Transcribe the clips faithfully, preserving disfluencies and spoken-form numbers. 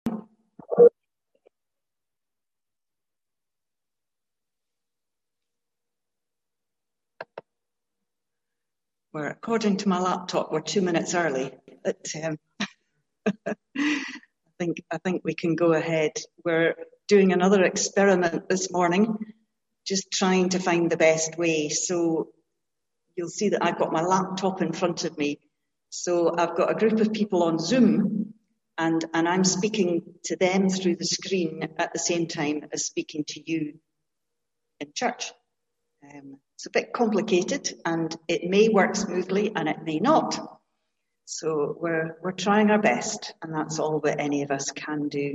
We're, according to my laptop, we're two minutes early. But, um, I think I think we can go ahead. We're doing another experiment this morning, just trying to find the best way. So you'll see that I've got my laptop in front of me. So I've got a group of people on Zoom, and, and I'm speaking to them through the screen at the same time as speaking to you in church. Um, it's a bit complicated, and it may work smoothly and it may not. So we're we're trying our best, and that's all that any of us can do.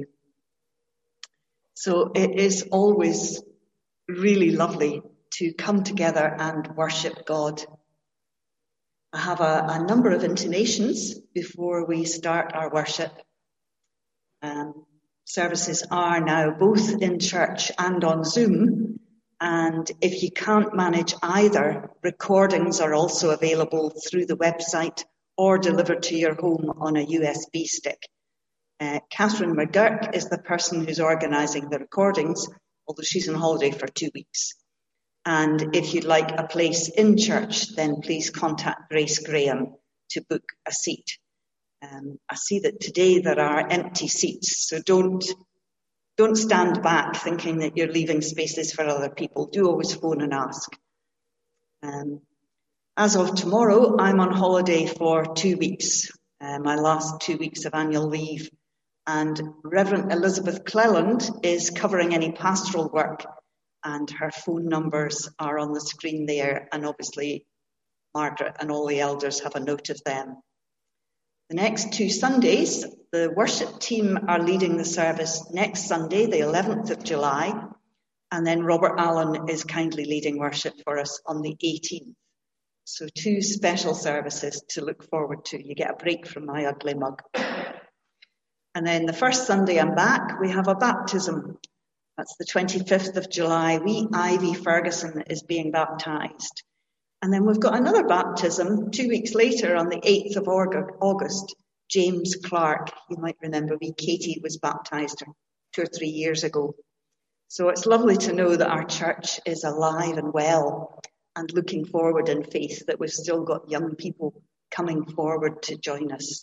So it is always really lovely to come together and worship God. I have a, a number of intonations before we start our worship. Um, services are now both in church and on Zoom. And if you can't manage either, recordings are also available through the website or delivered to your home on a U S B stick. Uh, Catherine McGurk is the person who's organising the recordings, although she's on holiday for two weeks. And if you'd like a place in church, then please contact Grace Graham to book a seat. Um, I see that today there are empty seats, so don't Don't stand back thinking that you're leaving spaces for other people. Do always phone and ask. Um, as of tomorrow, I'm on holiday for two weeks, uh, my last two weeks of annual leave. And Reverend Elizabeth Cleland is covering any pastoral work, and her phone numbers are on the screen there. And obviously, Margaret and all the elders have a note of them. The next two Sundays, the worship team are leading the service next Sunday, the eleventh of July, and then Robert Allen is kindly leading worship for us on the eighteenth. So two special services to look forward to. You get a break from my ugly mug. And then the first Sunday I'm back, we have a baptism. That's the twenty-fifth of July. Wee Ivy Ferguson is being baptised. And then we've got another baptism two weeks later on the eighth of August. James Clark, you might remember wee Katie was baptised two or three years ago. So it's lovely to know that our church is alive and well and looking forward in faith, that we've still got young people coming forward to join us.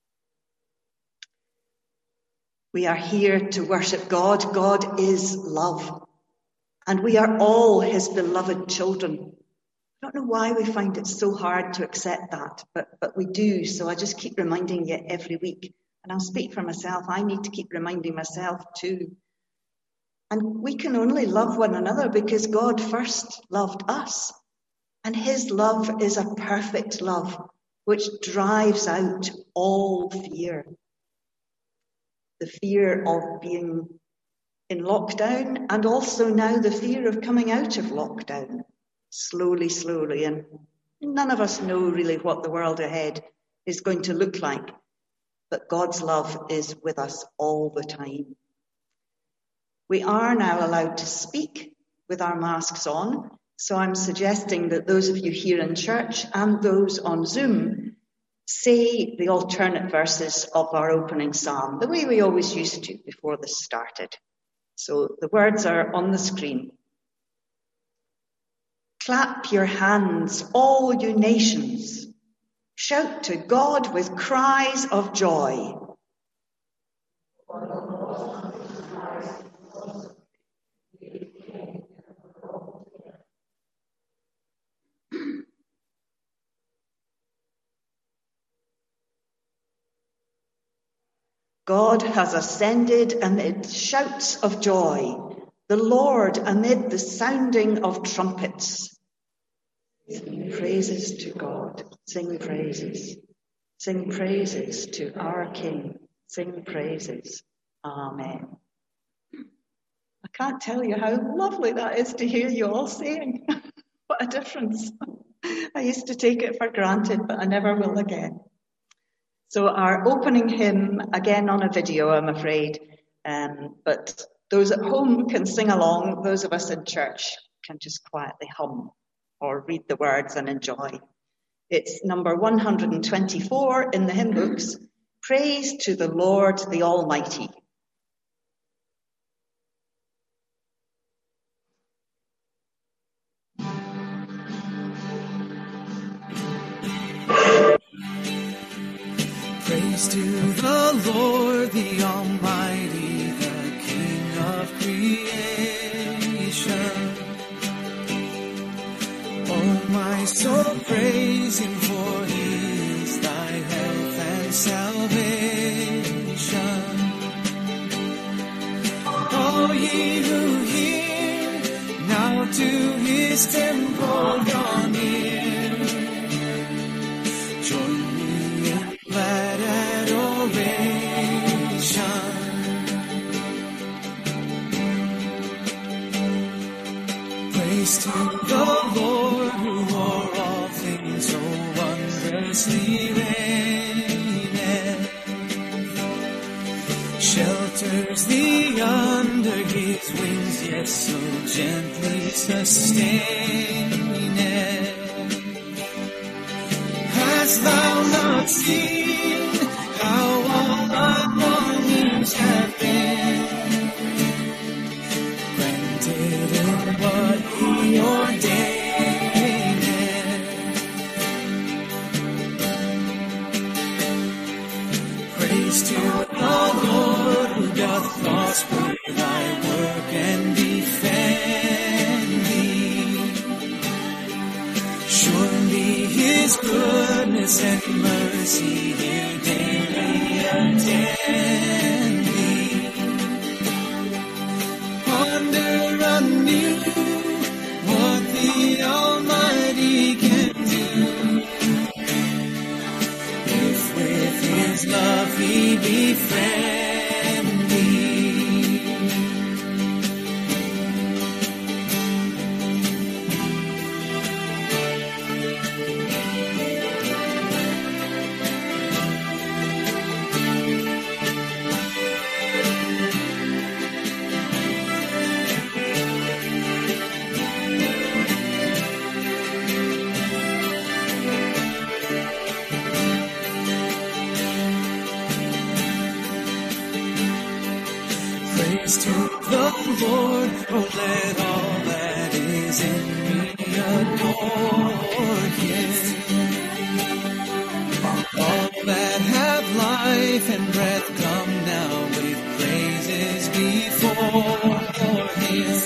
We are here to worship God. God is love, and we are all his beloved children. I don't know why we find it so hard to accept that, but, but we do. So I just keep reminding you every week. And I'll speak for myself. I need to keep reminding myself too. And we can only love one another because God first loved us. And his love is a perfect love, which drives out all fear. The fear of being in lockdown, and also now the fear of coming out of lockdown. Slowly, slowly, and none of us know really what the world ahead is going to look like, but God's love is with us all the time. We are now allowed to speak with our masks on, so I'm suggesting that those of you here in church and those on Zoom say the alternate verses of our opening psalm, the way we always used to before this started. So the words are on the screen. Clap your hands, all you nations. Shout to God with cries of joy. God has ascended amid shouts of joy, the Lord amid the sounding of trumpets. Sing praises to God, sing praises, sing praises to our King, sing praises, Amen. I can't tell you how lovely that is to hear you all saying. What a difference. I used to take it for granted, but I never will again. So our opening hymn, again on a video, I'm afraid, um, but those at home can sing along. Those of us in church can just quietly hum or read the words and enjoy. It's number one hundred twenty-four in the hymn books. Praise to the Lord the Almighty. Praise to the Lord, the Almighty, the King of creation. Oh, my soul, praise him, for he is thy health and salvation. All ye who hear, now to his temple draw near. Join me in glad adoration. Praise to the Lord, who o'er all things so wondrously reigneth. Shelters thee under his wings, yet so gently sustaineth. Hast thou not seen how all thy longings have been granted in what he ordained? Praise to the Lord, who doth prosper thy work and defend thee. Surely his goodness and mercy here daily attend thee. Ponder anew what the Almighty can do, if with his love he befriend thee. Praise to the Lord, oh let all that is in me adore him. All that have life and breath come now with praises before him.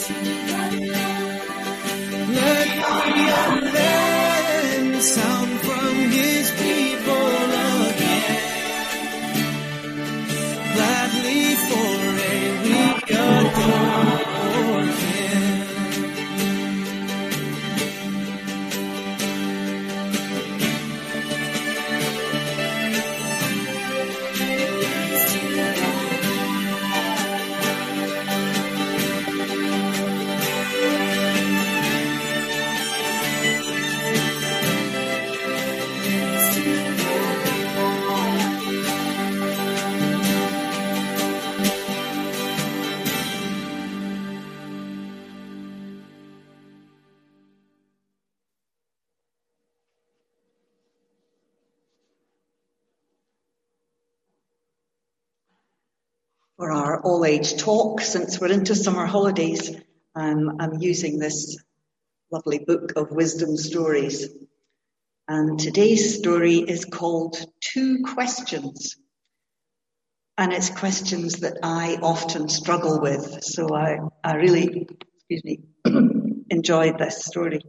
Let freedom then sound from his people again. Gladly foray we adore him. For our all-age talk, since we're into summer holidays, um, I'm using this lovely book of wisdom stories. And today's story is called Two Questions. And it's questions that I often struggle with. So I, I really, excuse me, enjoyed this story.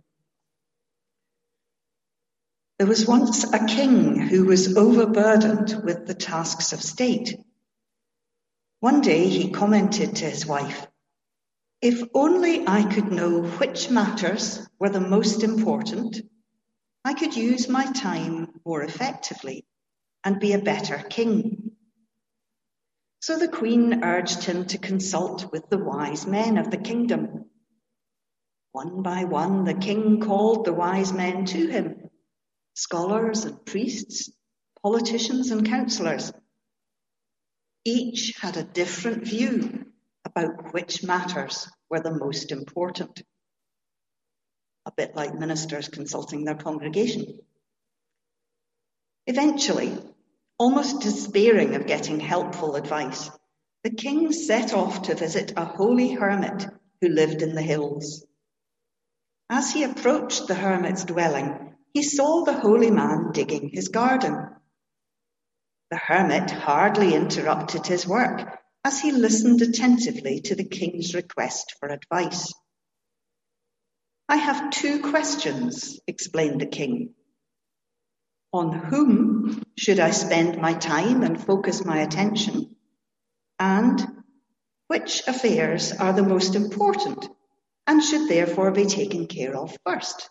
There was once a king who was overburdened with the tasks of state. One day he commented to his wife, "If only I could know which matters were the most important, I could use my time more effectively and be a better king." So the queen urged him to consult with the wise men of the kingdom. One by one, the king called the wise men to him, scholars and priests, politicians and councillors. Each had a different view about which matters were the most important. A bit like ministers consulting their congregation. Eventually, almost despairing of getting helpful advice, the king set off to visit a holy hermit who lived in the hills. As he approached the hermit's dwelling, he saw the holy man digging his garden. The hermit hardly interrupted his work as he listened attentively to the king's request for advice. "I have two questions," explained the king. "On whom should I spend my time and focus my attention? And which affairs are the most important and should therefore be taken care of first?"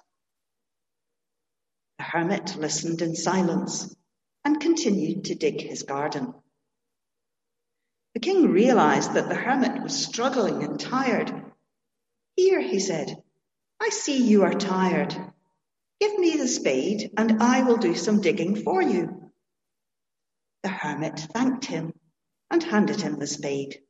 The hermit listened in silence and continued to dig his garden. The king realized that the hermit was struggling and tired. "Here," he said, "I see you are tired. Give me the spade and I will do some digging for you." The hermit thanked him and handed him the spade.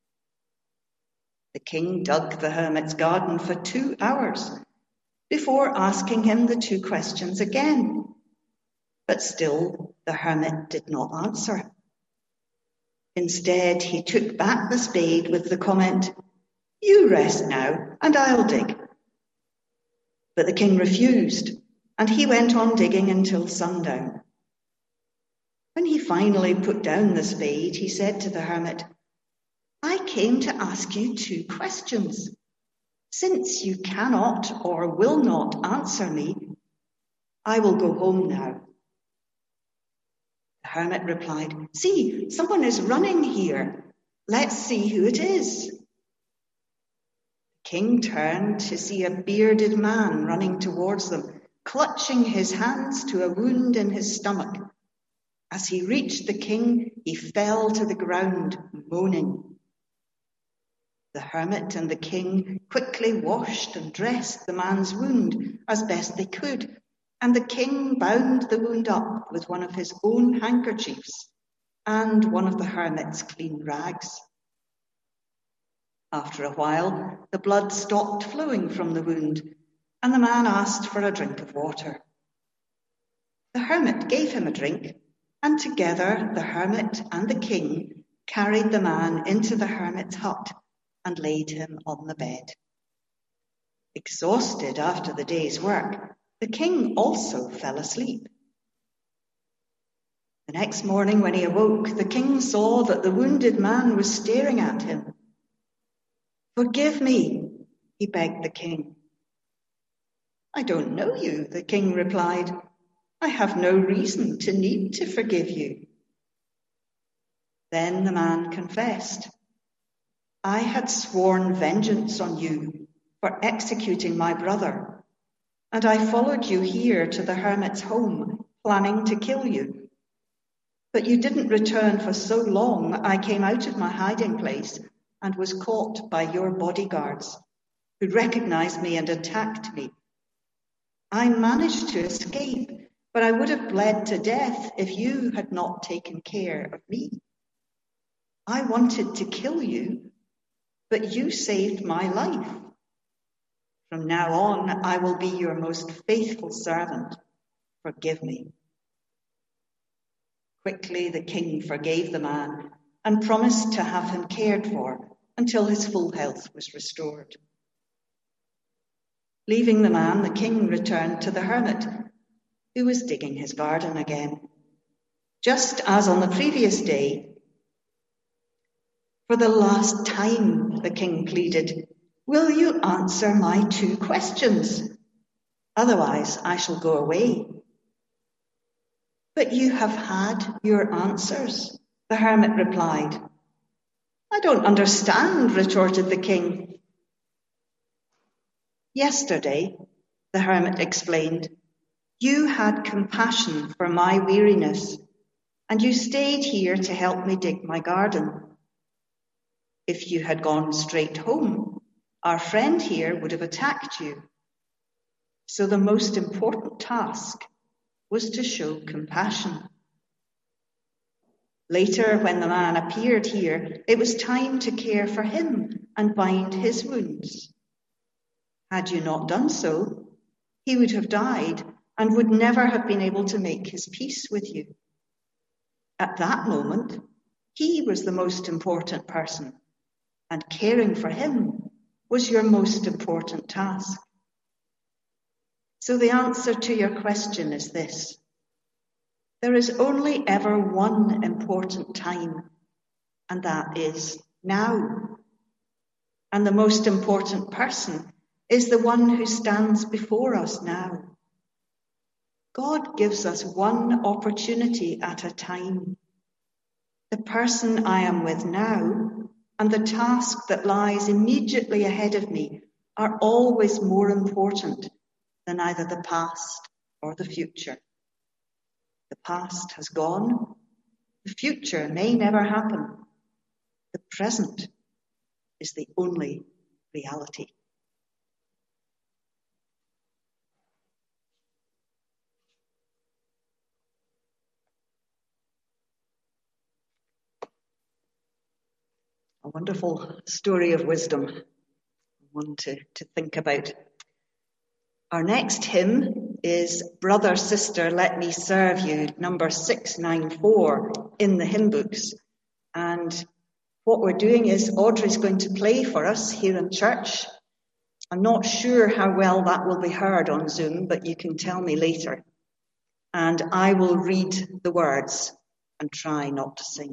The king dug the hermit's garden for two hours before asking him the two questions again. But still the hermit did not answer. Instead, he took back the spade with the comment, "You rest now, and I'll dig." But the king refused, and he went on digging until sundown. When he finally put down the spade, he said to the hermit, "I came to ask you two questions. Since you cannot or will not answer me, I will go home now." The hermit replied, "See, someone is running here. Let's see who it is." The king turned to see a bearded man running towards them, clutching his hands to a wound in his stomach. As he reached the king, he fell to the ground, moaning. The hermit and the king quickly washed and dressed the man's wound as best they could, and the king bound the wound up with one of his own handkerchiefs and one of the hermit's clean rags. After a while, the blood stopped flowing from the wound, and the man asked for a drink of water. The hermit gave him a drink, and together the hermit and the king carried the man into the hermit's hut and laid him on the bed. Exhausted after the day's work, the king also fell asleep. The next morning when he awoke, the king saw that the wounded man was staring at him. "Forgive me," he begged the king. "I don't know you," the king replied. "I have no reason to need to forgive you." Then the man confessed, "I had sworn vengeance on you for executing my brother, and I followed you here to the hermit's home, planning to kill you. But you didn't return for so long, I came out of my hiding place and was caught by your bodyguards, who recognized me and attacked me. I managed to escape, but I would have bled to death if you had not taken care of me. I wanted to kill you, but you saved my life. From now on, I will be your most faithful servant. Forgive me." Quickly, the king forgave the man and promised to have him cared for until his full health was restored. Leaving the man, the king returned to the hermit, who was digging his garden again. Just as on the previous day, "For the last time," the king pleaded, "will you answer my two questions? Otherwise, I shall go away." "But you have had your answers," the hermit replied. "I don't understand," retorted the king. "Yesterday," the hermit explained, "you had compassion for my weariness, and you stayed here to help me dig my garden. If you had gone straight home, our friend here would have attacked you. So the most important task was to show compassion. Later, when the man appeared here, it was time to care for him and bind his wounds. Had you not done so, he would have died and would never have been able to make his peace with you. At that moment, he was the most important person, and caring for him was your most important task. So the answer to your question is this: There is only ever one important time, and that is now. And the most important person is the one who stands before us now. God gives us one opportunity at a time. The person I am with now and the task that lies immediately ahead of me are always more important than either the past or the future. The past has gone. The future may never happen. The present is the only reality. A wonderful story of wisdom, one to, to think about. Our next hymn is Brother, Sister, Let Me Serve You, number six ninety-four in the hymn books. And what we're doing is Audrey's going to play for us here in church. I'm not sure how well that will be heard on Zoom, but you can tell me later. And I will read the words and try not to sing.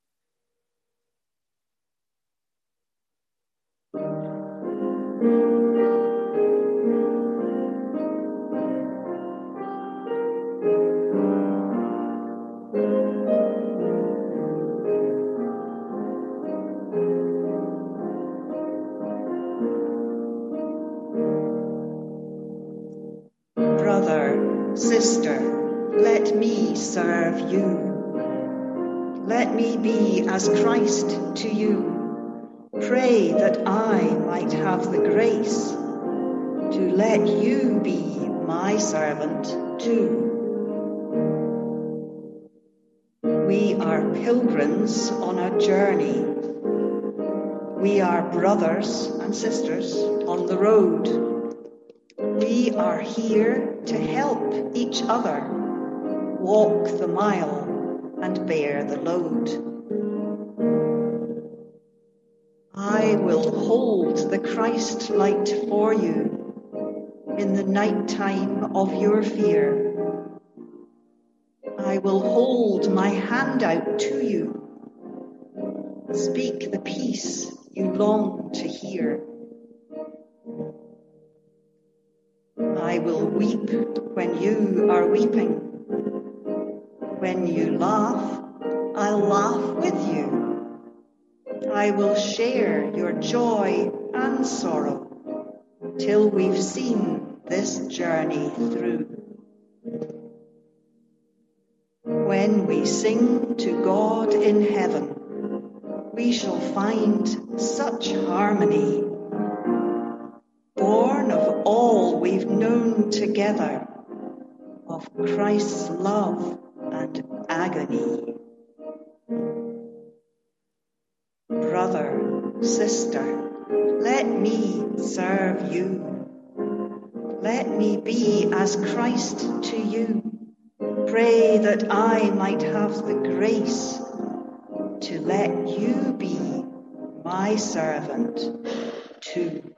Brother, sister, let me serve you. Let me be as Christ to you. Pray that I might have the grace to let you be my servant too. We are pilgrims on a journey. We are brothers and sisters on the road. We are here to help each other walk the mile and bear the load. I will hold the Christ light for you in the night time of your fear. I will hold my hand out to you. Speak the peace you long to hear. I will weep when you are weeping. When you laugh, I'll laugh with you. I will share your joy and sorrow till we've seen this journey through. When we sing to God in heaven, we shall find such harmony, born of all we've known together, of Christ's love and agony. Brother, sister, let me serve you. Let me be as Christ to you. Pray that I might have the grace to let you be my servant too.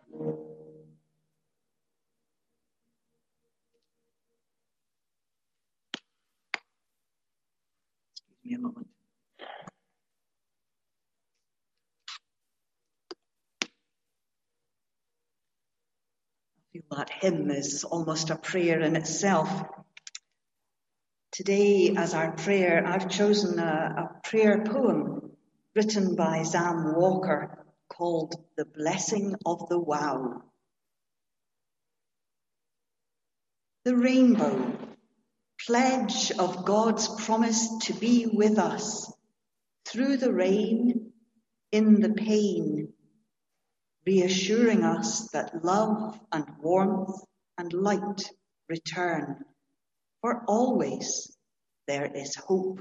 Excuse me a moment. That hymn is almost a prayer in itself. Today, as our prayer, I've chosen a, a prayer poem written by Zam Walker called The Blessing of the Wow. The rainbow, pledge of God's promise to be with us through the rain, in the pain, reassuring us that love and warmth and light return, for always there is hope.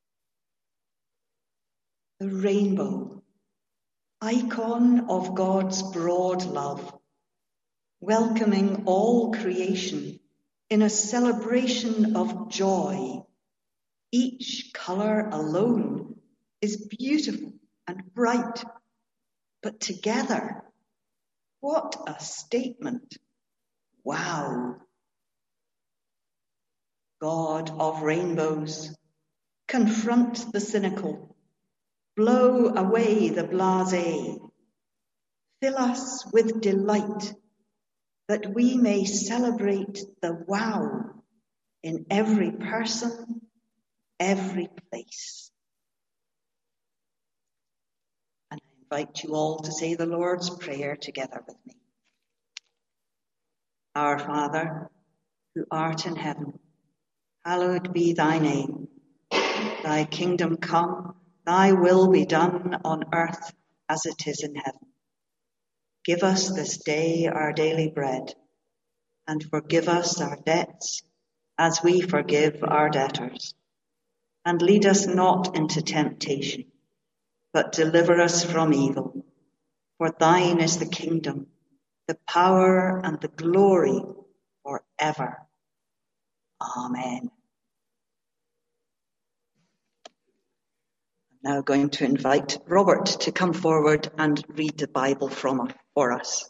The rainbow, icon of God's broad love, welcoming all creation in a celebration of joy. Each colour alone is beautiful and bright, but together, what a statement. Wow. God of rainbows, confront the cynical, blow away the blasé, fill us with delight that we may celebrate the wow in every person, every place. And I invite you all to say the Lord's Prayer together with me. Our Father, who art in heaven, hallowed be thy name. Thy kingdom come, thy will be done on earth as it is in heaven. Give us this day our daily bread, and forgive us our debts as we forgive our debtors. And lead us not into temptation, but deliver us from evil. For thine is the kingdom, the power, and the glory forever. Amen. I'm now going to invite Robert to come forward and read the Bible from for us.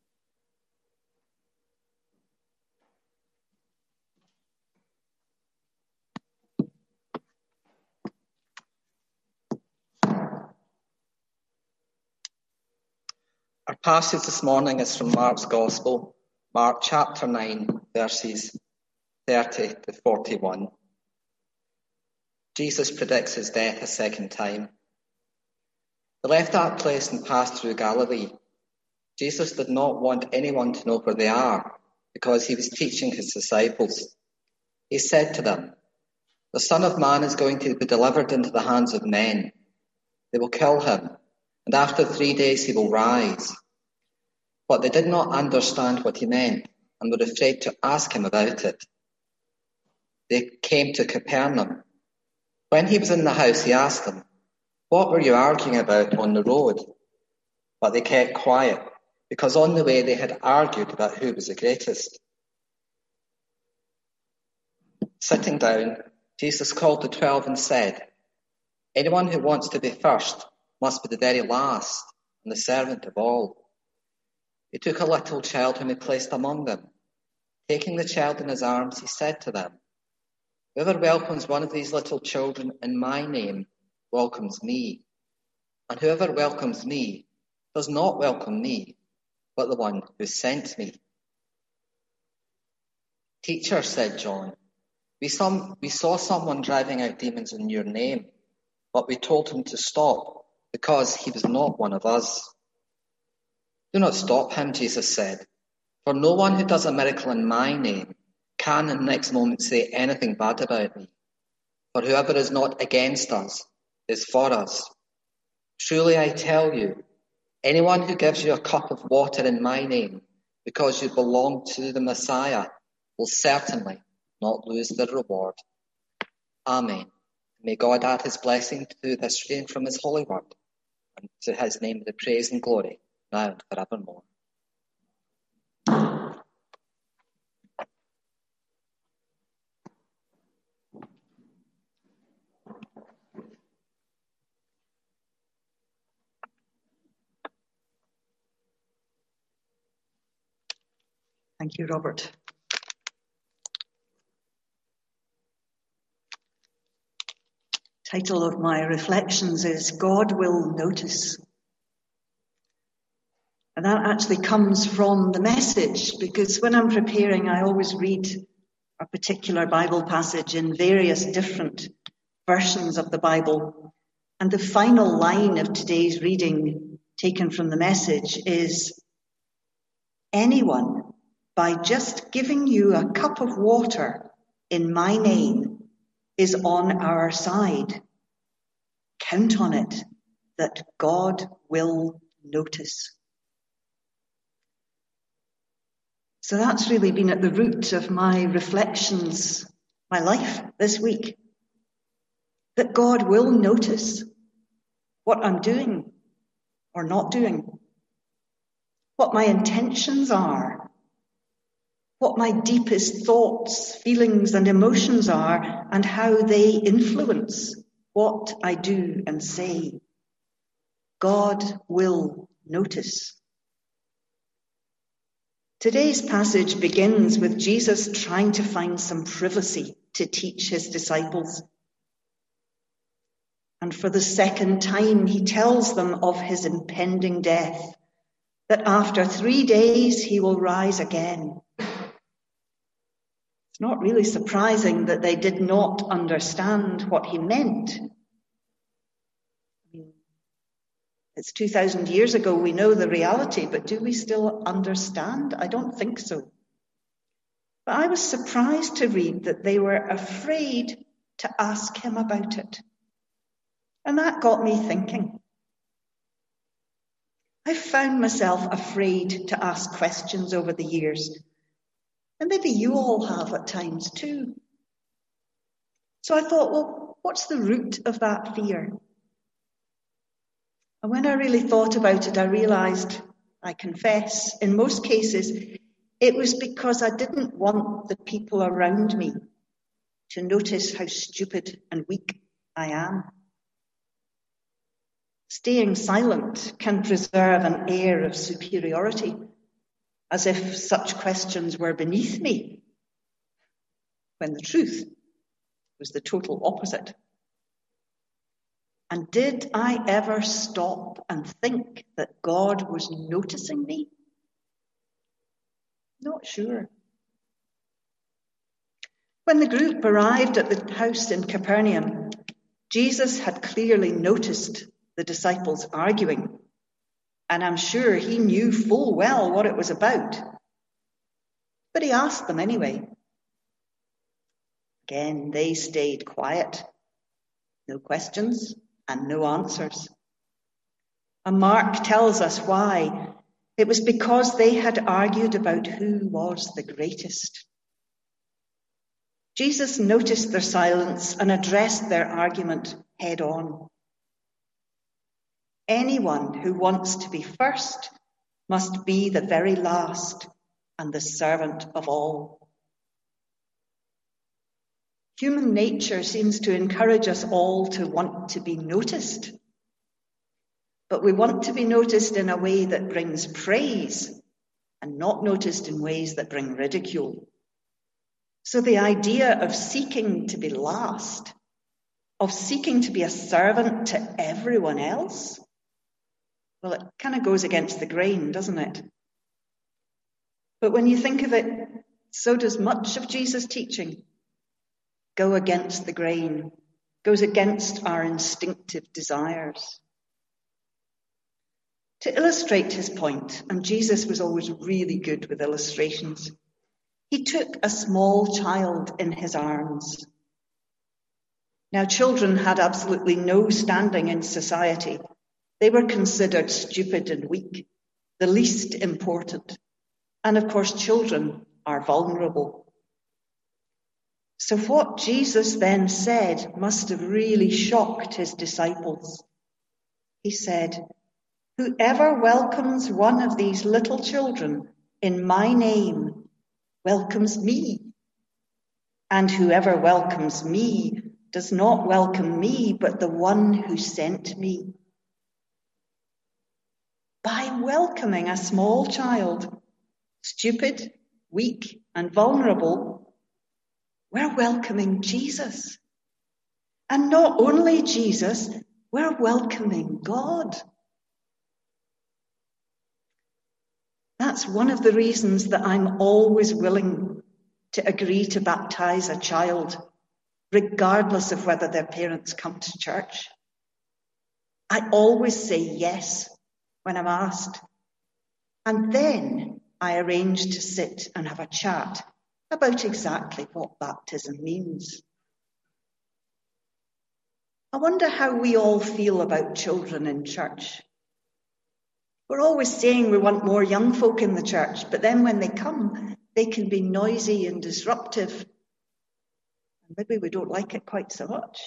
Our passage this morning is from Mark's Gospel, Mark chapter nine, verses thirty to forty-one. Jesus predicts his death a second time. They left that place and passed through Galilee. Jesus did not want anyone to know where they are, because he was teaching his disciples. He said to them, "The Son of Man is going to be delivered into the hands of men. They will kill him, and after three days he will rise." But they did not understand what he meant and were afraid to ask him about it. They came to Capernaum. When he was in the house, he asked them, "What were you arguing about on the road?" But they kept quiet, because on the way they had argued about who was the greatest. Sitting down, Jesus called the twelve and said, "Anyone who wants to be first must be the very last and the servant of all." He took a little child whom he placed among them. Taking the child in his arms, he said to them, "Whoever welcomes one of these little children in my name welcomes me. And whoever welcomes me does not welcome me, but the one who sent me." "Teacher," said John, we, some, we saw someone driving out demons in your name, but we told him to stop because he was not one of us." "Do not stop him," Jesus said, "for no one who does a miracle in my name can in the next moment say anything bad about me. For whoever is not against us is for us. Truly I tell you, anyone who gives you a cup of water in my name because you belong to the Messiah will certainly not lose their reward." Amen. May God add his blessing to this reading from his holy word, and to his name the praise and glory, now and forevermore. Thank you, Robert. Title of my reflections is God Will Notice. And that actually comes from the Message, because when I'm preparing, I always read a particular Bible passage in various different versions of the Bible. And the final line of today's reading, taken from the Message, is, "Anyone, by just giving you a cup of water in my name, is on our side. Count on it that God will notice." So that's really been at the root of my reflections, my life this week. That God will notice what I'm doing or not doing, what my intentions are, what my deepest thoughts, feelings, and emotions are, and how they influence what I do and say. God will notice. Today's passage begins with Jesus trying to find some privacy to teach his disciples. And for the second time, he tells them of his impending death, that after three days he will rise again. It's not really surprising that they did not understand what he meant. I mean, it's two thousand years ago, we know the reality, but do we still understand? I don't think so. But I was surprised to read that they were afraid to ask him about it. And that got me thinking. I've found myself afraid to ask questions over the years. And maybe you all have at times too. So I thought, well, what's the root of that fear? And when I really thought about it, I realized, I confess, in most cases, it was because I didn't want the people around me to notice how stupid and weak I am. Staying silent can preserve an air of superiority, as if such questions were beneath me, when the truth was the total opposite. And did I ever stop and think that God was noticing me? Not sure. When the group arrived at the house in Capernaum, Jesus had clearly noticed the disciples arguing, and I'm sure he knew full well what it was about. But he asked them anyway. Again, they stayed quiet. No questions and no answers. And Mark tells us why. It was because they had argued about who was the greatest. Jesus noticed their silence and addressed their argument head on. Anyone who wants to be first must be the very last and the servant of all. Human nature seems to encourage us all to want to be noticed. But we want to be noticed in a way that brings praise and not noticed in ways that bring ridicule. So the idea of seeking to be last, of seeking to be a servant to everyone else, well, it kind of goes against the grain, doesn't it? But when you think of it, so does much of Jesus' teaching go against the grain, goes against our instinctive desires. To illustrate his point, and Jesus was always really good with illustrations, he took a small child in his arms. Now, children had absolutely no standing in society. They were considered stupid and weak, the least important. And of course, children are vulnerable. So what Jesus then said must have really shocked his disciples. He said, "Whoever welcomes one of these little children in my name welcomes me. And whoever welcomes me does not welcome me, but the one who sent me." By welcoming a small child, stupid, weak, and vulnerable, we're welcoming Jesus. And not only Jesus, we're welcoming God. That's one of the reasons that I'm always willing to agree to baptize a child, regardless of whether their parents come to church. I always say yes when I'm asked. And then I arrange to sit and have a chat about exactly what baptism means. I wonder how we all feel about children in church. We're always saying we want more young folk in the church, but then when they come, they can be noisy and disruptive. Maybe we don't like it quite so much.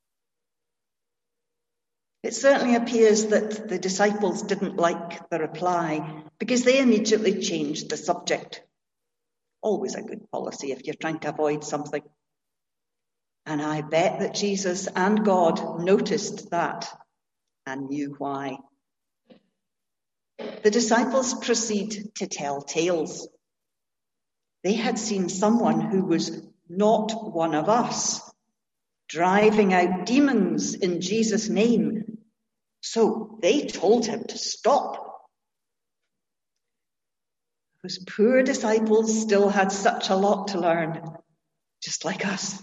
It certainly appears that the disciples didn't like the reply because they immediately changed the subject. Always a good policy if you're trying to avoid something. And I bet that Jesus and God noticed that and knew why. The disciples proceed to tell tales. They had seen someone who was not one of us, driving out demons in Jesus' name. So they told him to stop. Those poor disciples still had such a lot to learn, just like us.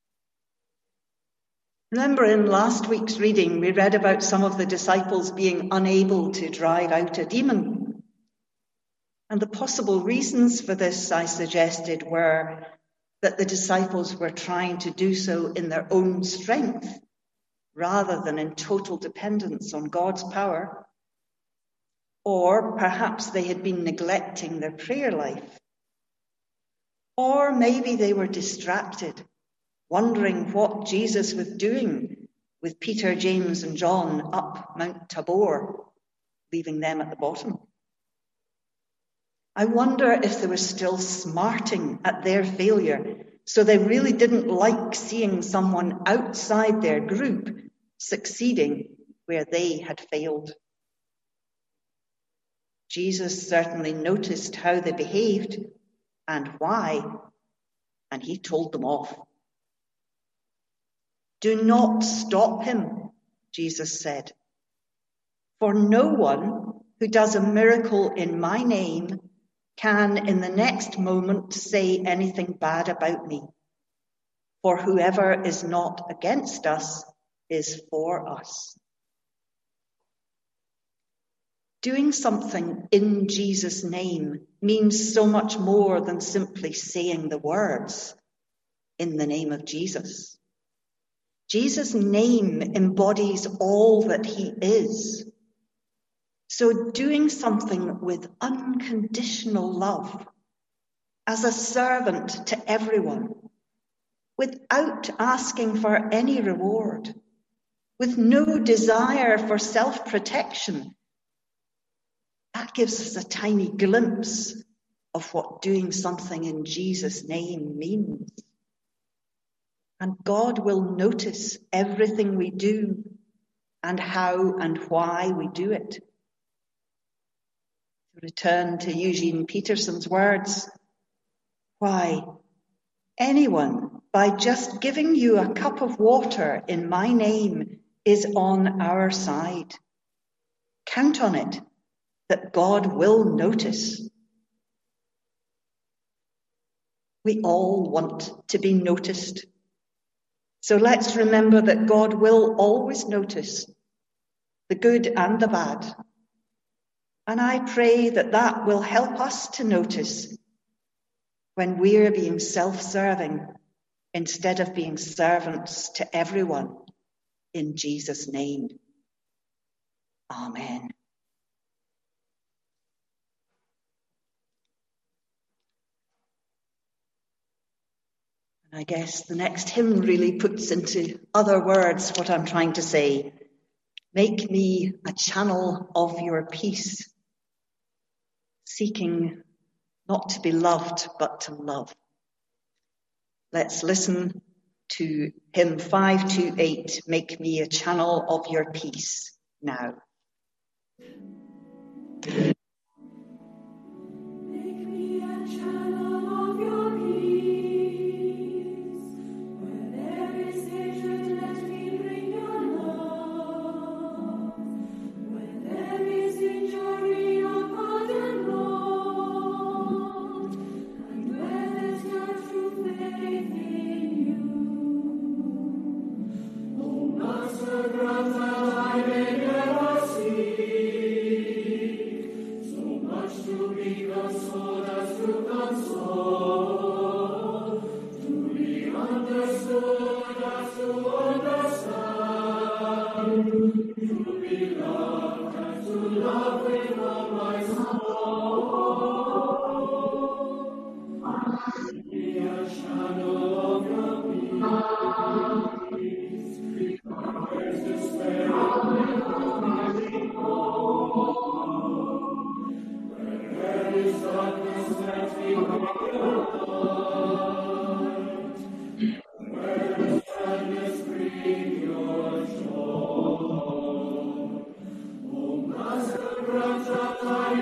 Remember in last week's reading, we read about some of the disciples being unable to drive out a demon. And the possible reasons for this, I suggested, were that the disciples were trying to do so in their own strength, rather than in total dependence on God's power. Or perhaps they had been neglecting their prayer life. Or maybe they were distracted, wondering what Jesus was doing with Peter, James, and John up Mount Tabor, leaving them at the bottom. I wonder if they were still smarting at their failure, so they really didn't like seeing someone outside their group succeeding where they had failed. Jesus certainly noticed how they behaved and why, and he told them off. Do not stop him, Jesus said, for no one who does a miracle in my name can in the next moment say anything bad about me. For whoever is not against us is for us. Doing something in Jesus' name means so much more than simply saying the words, in the name of Jesus. Jesus' name embodies all that he is. So doing something with unconditional love, as a servant to everyone, without asking for any reward, with no desire for self-protection, that gives us a tiny glimpse of what doing something in Jesus' name means. And God will notice everything we do and how and why we do it. To return to Eugene Peterson's words, why, anyone, by just giving you a cup of water in my name, is on our side. Count on it, that God will notice. We all want to be noticed. So let's remember that God will always notice the good and the bad. And I pray that that will help us to notice when we're being self-serving instead of being servants to everyone in Jesus' name. Amen. I guess the next hymn really puts into other words what I'm trying to say. Make me a channel of your peace, seeking not to be loved, but to love. Let's listen to hymn five two eight, Make Me a Channel of Your Peace, now.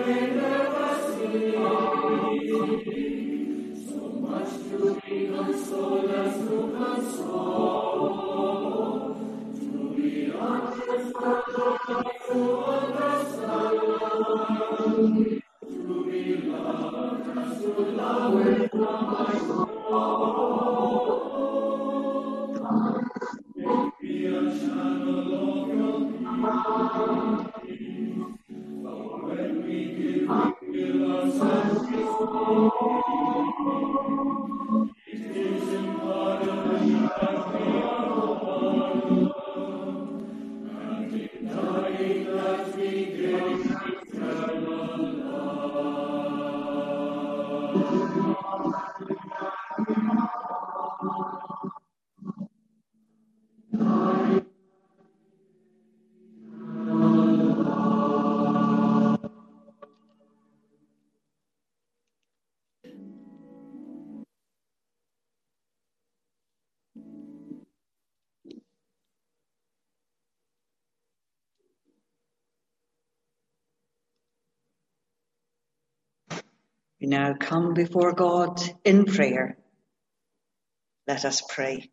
So much to be consoled. We now come before God in prayer. Let us pray.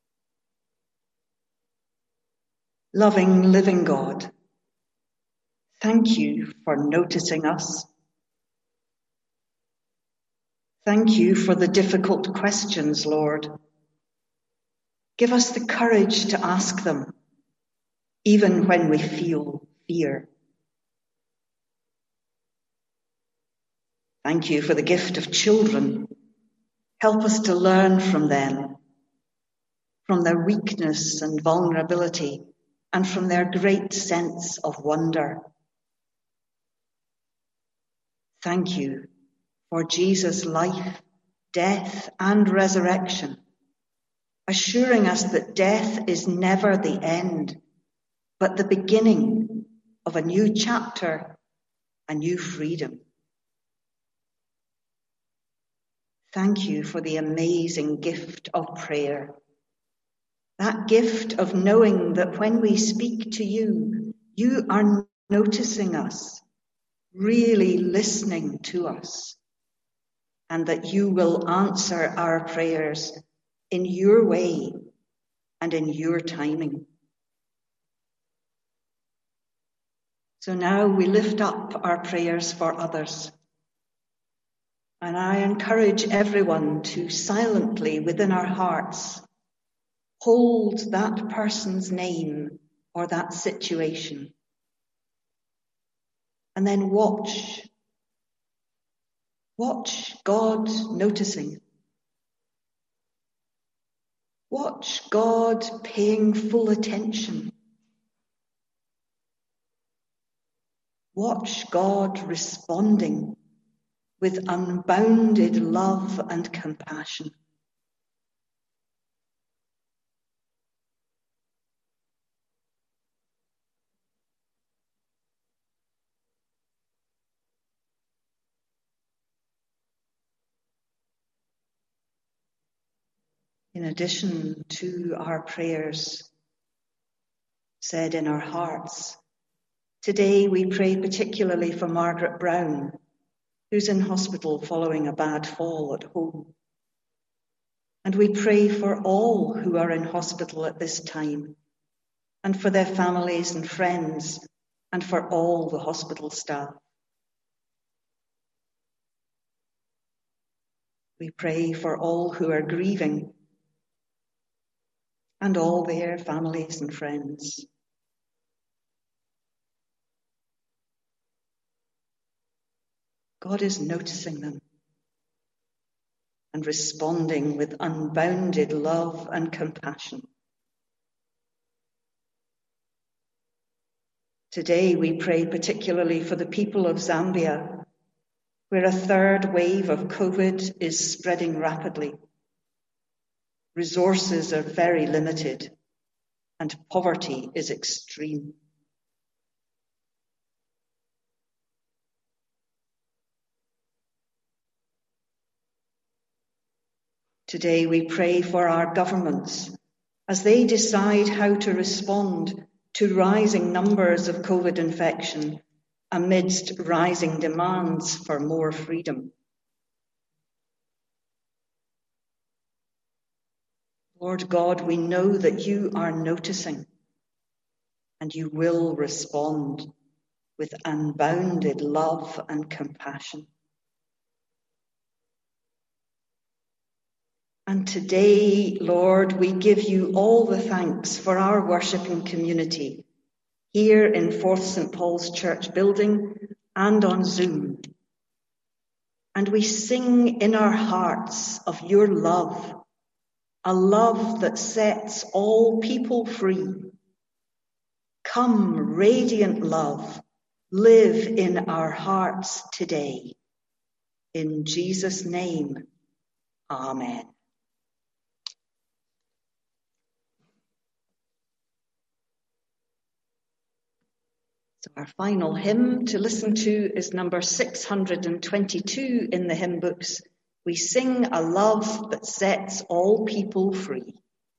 Loving, living God, thank you for noticing us. Thank you for the difficult questions, Lord. Give us the courage to ask them, even when we feel fear. Thank you for the gift of children. Help us to learn from them, from their weakness and vulnerability, and from their great sense of wonder. Thank you for Jesus' life, death, and resurrection, assuring us that death is never the end, but the beginning of a new chapter, a new freedom. Thank you for the amazing gift of prayer. That gift of knowing that when we speak to you, you are noticing us, really listening to us, and that you will answer our prayers in your way and in your timing. So now we lift up our prayers for others. And I encourage everyone to silently within our hearts hold that person's name or that situation. And then watch. Watch God noticing. Watch God paying full attention. Watch God responding with unbounded love and compassion. In addition to our prayers said in our hearts, today we pray particularly for Margaret Brown, who's in hospital following a bad fall at home. And we pray for all who are in hospital at this time, and for their families and friends, and for all the hospital staff. We pray for all who are grieving, and all their families and friends. God is noticing them and responding with unbounded love and compassion. Today we pray particularly for the people of Zambia, where a third wave of COVID is spreading rapidly. Resources are very limited and poverty is extreme. Today we pray for our governments as they decide how to respond to rising numbers of COVID infection amidst rising demands for more freedom. Lord God, we know that you are noticing and you will respond with unbounded love and compassion. And today, Lord, we give you all the thanks for our worshipping community here in Fourth Saint Paul's Church building and on Zoom. And we sing in our hearts of your love, a love that sets all people free. Come, radiant love, live in our hearts today. In Jesus' name, amen. So our final hymn to listen to is number six hundred twenty-two in the hymn books. We sing a love that sets all people free.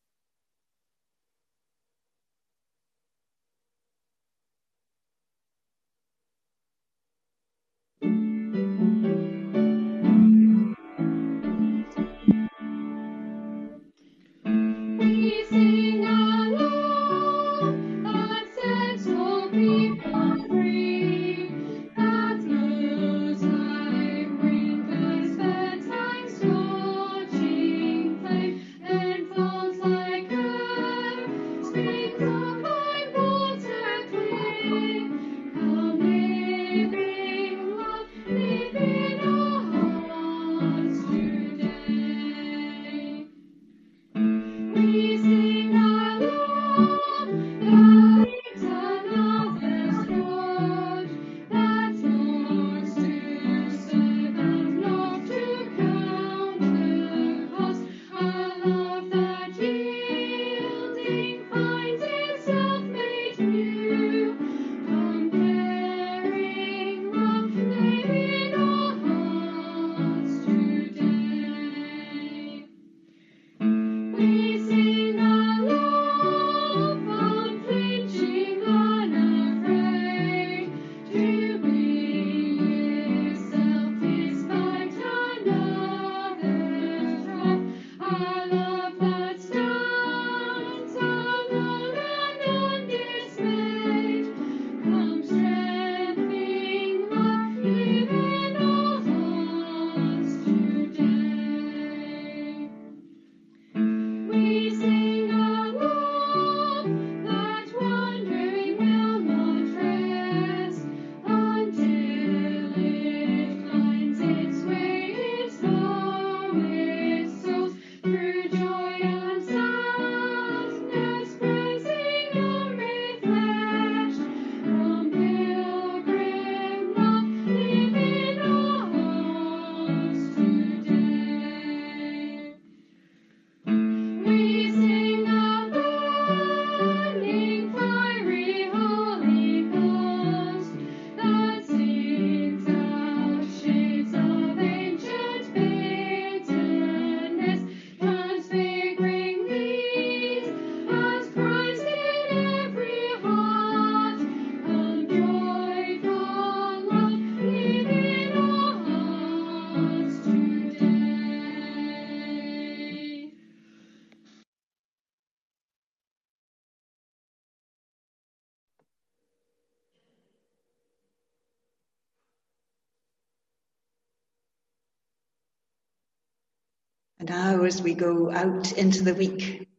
And now as we go out into the week,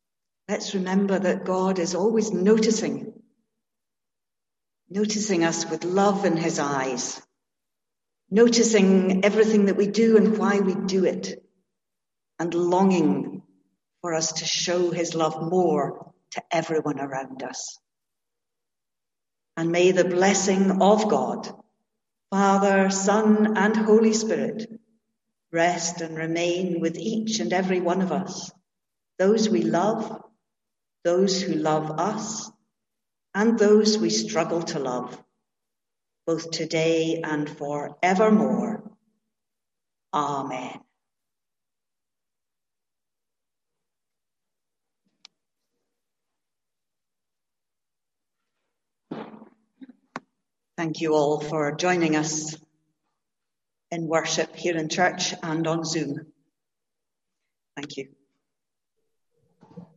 let's remember that God is always noticing, noticing us with love in his eyes, noticing everything that we do and why we do it, and longing for us to show his love more to everyone around us. And may the blessing of God, Father, Son, and Holy Spirit, rest and remain with each and every one of us, those we love, those who love us, and those we struggle to love, both today and forevermore. Amen. Thank you all for joining us in worship here in church and on Zoom. Thank you.